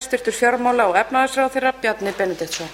Hæstvirtur fjármála- og efnahagsráðherra Bjarni Benediktsson.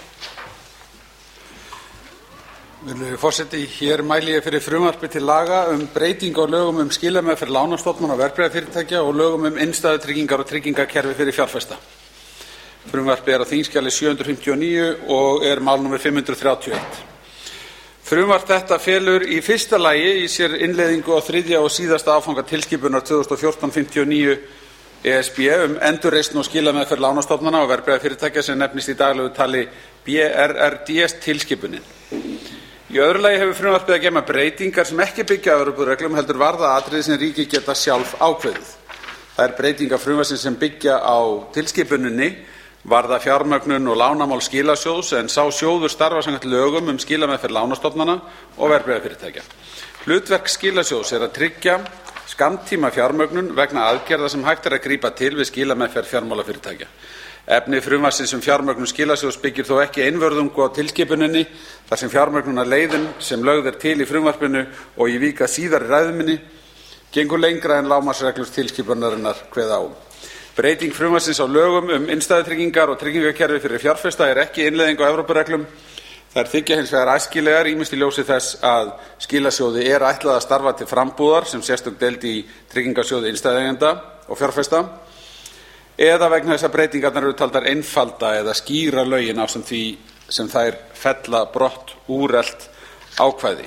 Virðulegi forseti, hér mæli ég fyrir frumvarpi til laga breytingu á lögum skilameðferð lánastofnana og verðbréfafyrirtækja og lögum innstæðutryggingar og tryggingakerfi fyrir fjárfesta. Frumvarpið á þingskjali 759 og mál númer 531. Frumvarp þetta felur í fyrsta lagi í sér innleiðingu á þriðja og síðasta áfanga tilskipunar 2014/59 ESB endurreisn og skilameðferð lánastofnana og verðbréfafyrirtækja sem nefnist í daglegu tali BRRDS tilskipunin. Í öðru lagi hefur frumvarpið að geyma breytingar sem ekki byggja á Evrópureglum heldur varða atriði sem ríki geta sjálf ákveðið. Þær breytingar frumvarpsins sem byggja á tilskipuninni varða fjármögnun og lánamál skilasjóðs en sá sjóður starfar samkvæmt lögum skilameðferð lánastofnana og verðbréfafyrirtækja. Hlutverk skilasjóðs að tryggja skammtíma fjármögnun vegna aðgerða sem hægt að grípa til við skilameðferð fjármálafyrirtækja. Efni frumvarpsins fjármögnun skilasjóðs byggir þó ekki einvörðungu á tilskipuninni þar sem fjármögnunarleiðin sem lögð til í frumvarpinu og ég vík að síðar í ræðu minni gengur lengra en lágmarksreglur tilskipunarinnar kveða á. Breyting frumvarpsins á lögum innstæðutryggingar og tryggingakerfi fyrir fjárfesta ekki innleiðing á Evrópureglum. Þær þykja hins vegar æskilegar ýmist í ljósi þess að skilasjóði ætlað að starfa til frambúðar sem sérstök deild í tryggingasjóði innstæðueigenda og fjárfesta eða vegna þess að breytingarnar eru taldar einfalda eða skýra lögin ásamt því sem þær fella brott úrelt ákvæði.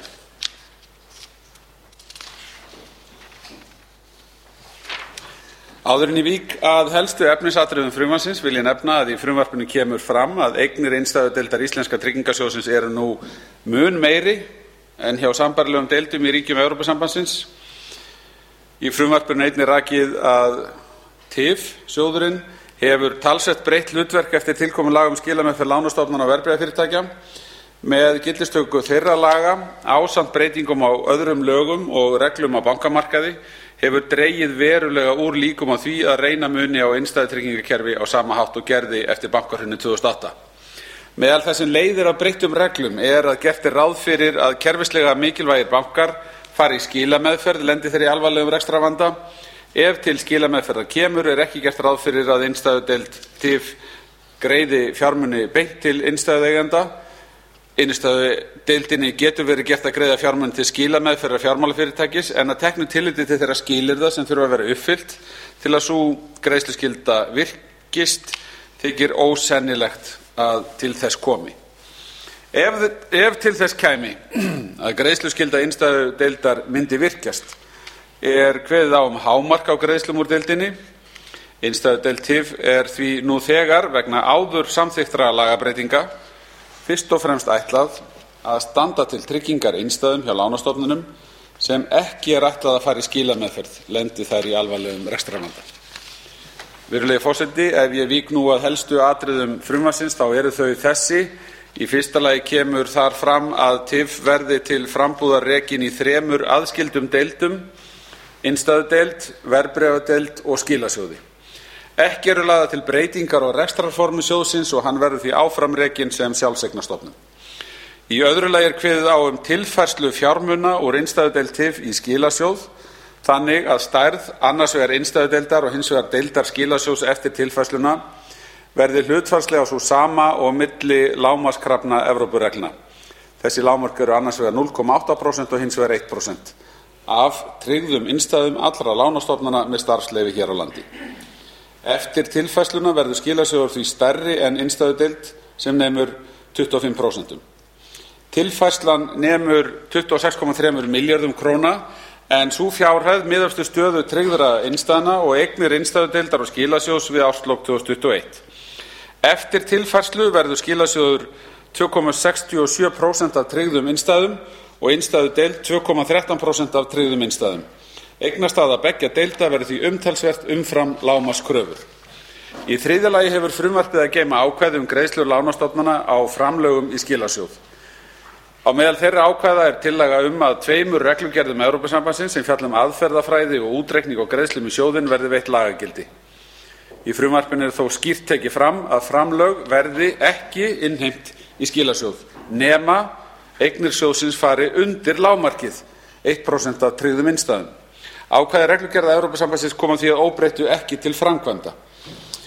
Áður en ég vík að helstu efnisatriðum frumvarpsins vil ég nefna að í frumvarpinu kemur fram að eignir innstæðudeildar Íslenska tryggingasjóðsins eru nú mun meiri en hjá sambærilegum deildum í ríkjum Evrópusambandsins. Í frumvarpinu einnig rakið að TIF sjóðurinn hefur talsvert breytt hlutverk eftir tilkomu laga skilameðferð lánastofnana og verðbréfafyrirtækja. Með gildistöku þeirra laga ásamt breytingum á öðrum lögum og reglum á bankamarkaði hefur dregið verulega úr líkum á því að reyna muni á innstæðutryggingakerfi á sama hátt og gerði eftir bankahrunið 2008. Meðal þess sem leiðir af breyttum reglum að gert ráð fyrir að kerfislega mikilvægir bankar fari í skilameðferð lendi þeir í alvarlegum rekstrarvanda. Ef til skilameðferðar kemur ekki gert ráð fyrir að innstæðudeild TIF greiði fjármuni beint til innstæðueigenda. Innstæðudeildinni getur verið gert að greiða fjármuni til skilameðferðar fjármálafyrirtækis en að teknu tilliti til þeirra skilyrða sem þurfa að vera uppfyllt til að sú greiðsluskylda virkist þykir ósennilegt að til þess komi. Ef til þess kæmi að greiðsluskylda innstæðudeildar myndi virkjast kveðið á hámark á greiðslum úr deildinni. Innstæðudeild TIF því nú þegar vegna áður samþykktra lagabreytinga fyrst og fremst ætlað að standa til tryggingar innstæðum hjá lánastofnunum sem ekki ætlað að fara í skilameðferð lendi þær í alvarlegum rekstrarvanda. Virðulegi forseti, ef ég vík nú að helstu atriðum frumvarpsins þá eru þau þessi. Í fyrsta lagi kemur þar fram að TIF verði til frambúðar rekin í 3 aðskildum deildum, innstæðudeild, verðbréfadeild og skilasjóði. Ekki eru lagðar til breytingar á rekstrarformi sjóðsins og hann verður því áfram rekinn sem sjálfseignarstofnun. Í öðru lagi kveðið á tilfærslu fjármuna úr innstæðudeild TIF í skilasjóð þannig að stærð annars vegar innstæðudeildar og hins vegar deildar skilasjóðs eftir tilfærsluna verði hlutfallslega sú sama og milli lágmarkskrafna Evrópureglna. Þessi lágmörk eru annars vegar 0,8% og hins vegar 1% af tryggðum innstæðum allra lánastofnana með starfsleyfi hér á landi. Eftir tilfærsluna verður skilasjóður því stærri en innstæðudeild sem nemur 25%. Tilfærslan nemur 26,3 milljörðum króna en sú fjárhæð miðast við stöðu tryggðra innstæðna og eignir innstæðudeildar og skilasjóðs við árslok 2021. Eftir tilfærslu verður skilasjóður 2,67% af tryggðum innstæðum og innstæðudeild 2,13% af tryggðum innstæðum. Eignastaða beggja deilda verður því umtalsvert umfram lágmarkskröfur. Í þriðja lagi hefur frumvarpið að geyma ákvæði greiðslur lánastofnana á framlögum í skilasjóð. Á meðal þeirra ákvæða tillaga að 2 reglugerðum Evrópusambandsins sem fjalla aðferðafræði og útreikning og greiðslum í sjóðinn verði veitt lagagildi. Í frumvarpinu þó skýrt tekið fram að framlög verði ekki innheimt í skilasjóð nema eignir sjóðsins fari undir lágmarkið 1% af tryggðum innstæðum. Ákvæði reglugerða Evrópusambandsins koma því að óbreyttu ekki til framkvæmda.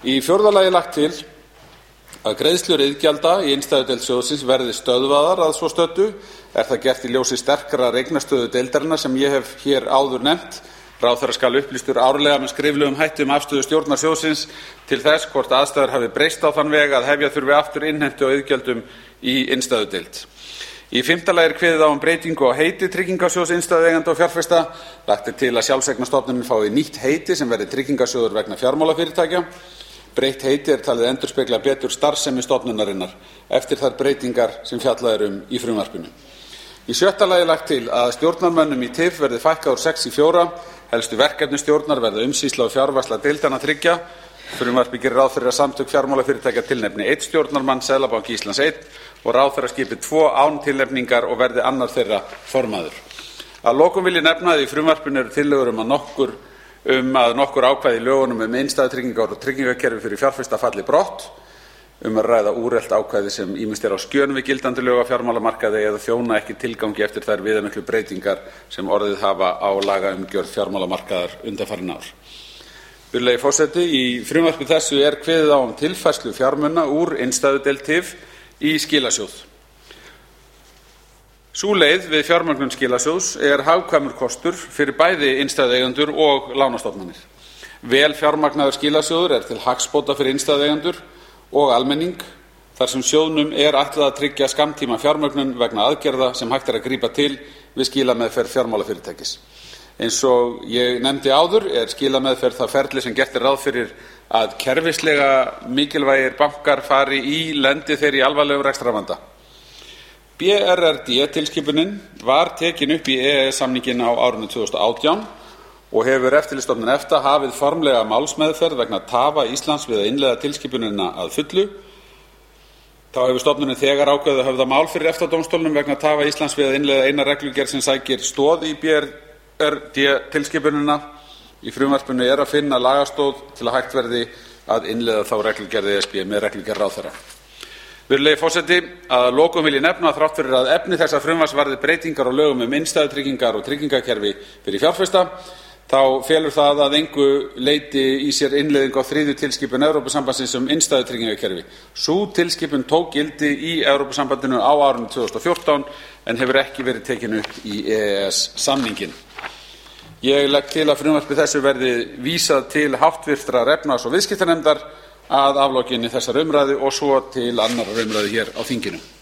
Í fjórða lagi er lagt til að greiðslur iðgjalda í innstæðudeild sjóðsins verði stöðvaðar að svo stöddu. Er það gert í ljósi sterkrar eignastöðu deildarinnar sem ég hef hér áður nefnt. Ráðherra skal upplýstur árlega með skriflegum hætti afstöðu stjórnar sjóðsins til þess hvort aðstæður hafi breyst á þann veg að hefja þurfi aftur innheimtu á iðgjöldum í innstæðudeild. Í fimmta lagi er kveðið á breytingu á heiti Tryggingasjóðs innstæðueigenda og fjárfesta. Lagt er til að sjálfseignarstofnunin fái nýtt heiti sem verði Tryggingasjóður vegna fjármálafyrirtækja. Breytt heiti er talið endurspegla betur starfsemi stofnunarinnar eftir þær breytingar sem fjallað er í frumvarpinu. Í sjötta lagi er lagt til að stjórnarmönnum í TIF verði fækkað úr 6 í 4. Helstu verkefni stjórnar verða umsýsla og fjárvarsla deildanna tryggja. Frumvarpið gerir ráð fyrir að samtök fjármálafyrirtækja tilnefni 1 stjórnarmann, Seðlabanki Íslands 1 og ráðherra skipi 2 án tilnefningar og verði annar þeirra formaður. Að lokum vil ég nefna að í frumvarpinu eru tillögur að nokkur ákvæði í lögunum innstæðutryggingar og tryggingakerfi fyrir fjárfesta falli brott. Að ræða úrelt ákvæði sem ýmist á skjön við gildandi lög á fjármálamarkaði eða þjóna ekki tilgangi eftir þær viðamiklu breytingar sem orðið hafa á lagaumgjörð fjármálamarkaðar undanfarin ár. Virðulegi forseti, í frumvarpi þessu er kveðið á tilfærslu fjármuna úr innstæðudeild TIF í skilasjóð. Sú leið við fjármögnun skilasjóðs er hagkvæmur kostur fyrir bæði innstæðueigendur og lánastofnanir. Vel fjármagnaður skilasjóður er til hagsbóta fyrir innstæðueigendur og almenning þar sem sjóðnum er ætlað að tryggja skammtíma fjármögnun vegna aðgerða sem hægt er að grípa til við skilameðferð fjármálafyrirtækis. Eins og ég nefndi áður er skilameðferð það ferli sem gert er ráð fyrir að kerfislega mikilvægir bankar fari í lendi þeir í alvarlegum rekstrarvanda. BRRD-tilskipunin var tekin upp í EES-samninginn á árinu 2018 og hefur Eftirlitsstofnun EFTA hafið formlega málsmeðferð vegna tafa Íslands við að innleiða tilskipunina að fullu. Þá hefur stofnunin þegar ákveðið að höfða mál fyrir EFTA-dómstólnum vegna tafa Íslands við að innleiða eina reglugerð sem sækir stoð í BRRD-tilskipunina. Í frumvarpinu er að finna lagastoð til að hægt verði að innleiða þá reglugerð ESB með reglugerð ráðherra. Virðulegi forseti, að lokum vil ég nefna að þrátt fyrir að efni þessa frumvarps varði breytingar á lögum innstæðutryggingar og tryggingakerfi fyrir fjárfesta, þá felur það að engu leyti í sér innleiðingu á 3. tilskipun Evrópusambandsins innstæðutryggingakerfi. Sú tilskipun tók gildi í Evrópusambandinu á árinu 2014 en hefur ekki verið tekin upp í EES-samninginn. Ég legg til að frumvarpi þessu verði vísað til háttvirtrar efnahags- og viðskiptanefndar að aflokinni þessar umræðu og svo til annarrar umræðu hér á þinginu.